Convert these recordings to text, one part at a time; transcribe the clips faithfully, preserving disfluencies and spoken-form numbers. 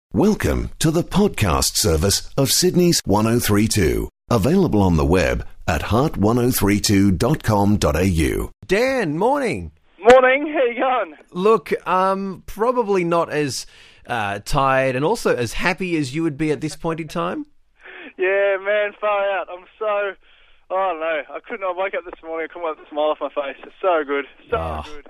Welcome to the podcast service of Sydney's one oh three two. Available on the web at heart ten thirty-two dot com dot a u. Dan, morning. Morning, how you going? Look, um, probably not as uh, tired and also as happy as you would be at this point in time. Yeah, man, far out. I'm so... Oh, I don't know. I couldn't... I woke up this morning, I couldn't wipe the smile off my face. It's so good. So Oh. good.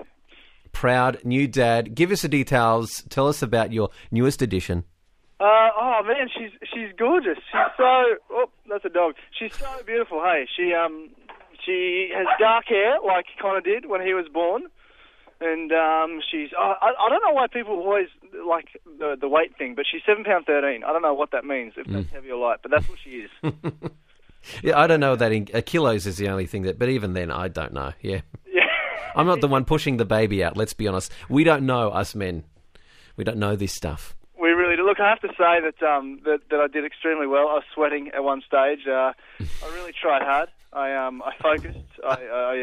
Proud new dad. Give us the details. Tell us about your newest addition. Uh, oh, man, she's she's gorgeous. She's so... Oh, that's a dog. She's so beautiful, hey. She, um, she has dark hair, like Connor did when he was born. And um, she's... Oh, I, I don't know why people always like the, the weight thing, but she's seven pounds thirteen. I don't know what that means, if that's heavy or light, but that's what she is. Yeah, I don't know that in, uh, kilos is the only thing that, but even then, I don't know. Yeah, Yeah. I'm not the one pushing the baby out. Let's be honest. We don't know, us men. We don't know this stuff. We really do. Look, I have to say that um, that, that I did extremely well. I was sweating at one stage. Uh, I really tried hard. I um, I focused. I,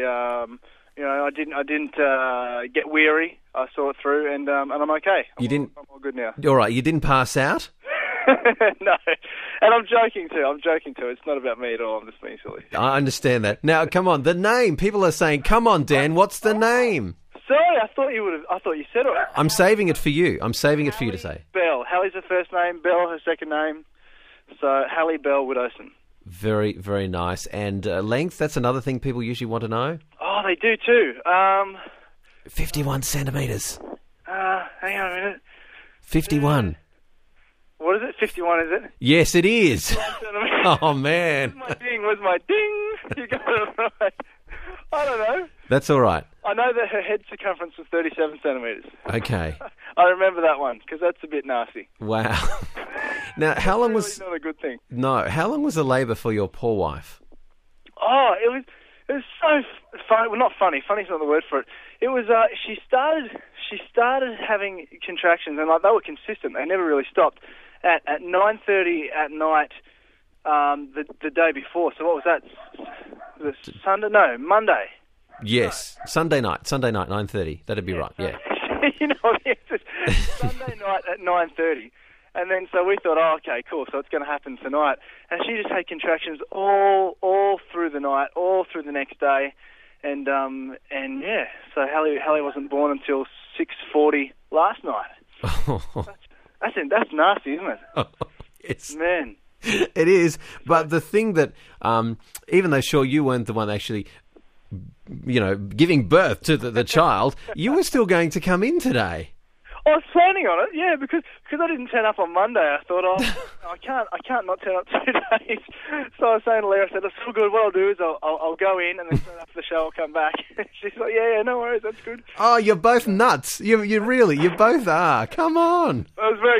I um, you know, I didn't I didn't uh, get weary. I saw it through, and um, and I'm okay. I'm You didn't- All, I'm all good now. All right, you didn't pass out? No, and I'm joking too. I'm joking too. It's not about me at all. I'm just being silly. I understand that. Now, come on, the name. People are saying, come on, Dan, what's the name? Sorry, I thought you would have. I thought you said it. I'm saving it for you. I'm saving it for you to say. Bell. Hallie's her first name. Bell her second name. So Hallie Bell Widdowson. Very, very nice. And uh, length, that's another thing people usually want to know. Oh, they do too. Um, fifty-one centimetres. uh, hang on a minute. fifty-one. What is it? fifty-one, is it? Yes, it is. Oh, man. My ding was my ding. You got it right. I don't know. That's all right. I know that her head circumference was thirty-seven centimetres. Okay. I remember that one because that's a bit nasty. Wow. Now, how long Really was... not a good thing. No, how long was the labour for your poor wife? Oh, it was it was so f- funny. Well, not funny. Funny's not the word for it. It was. Uh, she started. She started having contractions, and like they were consistent. They never really stopped. At at nine thirty at night, um, the the day before. So what was that? The Sunday? No, Monday. Yes. Sunday night. Sunday night, nine thirty. That'd be right, yeah. You know, it's just Sunday night at nine thirty. And then so we thought, oh, okay, cool, so it's going to happen tonight. And she just had contractions all all through the night, all through the next day. And, um, and yeah, so Hallie, Hallie wasn't born until six forty last night. That's, that's nasty, isn't it? It's... Man. It is, but the thing that, um, even though sure you weren't the one actually, you know, giving birth to the, the child, you were still going to come in today. I was planning on it, yeah, because because I didn't turn up on Monday. I thought, oh, I can't, I can't not turn up two days. So I was saying to Leah, I said, it's all good. What I'll do is I'll, I'll, I'll go in, and then turn after the show, I'll come back. She's like, yeah, yeah, no worries, that's good. Oh, you're both nuts. You, you really, you both are. Come on. I was very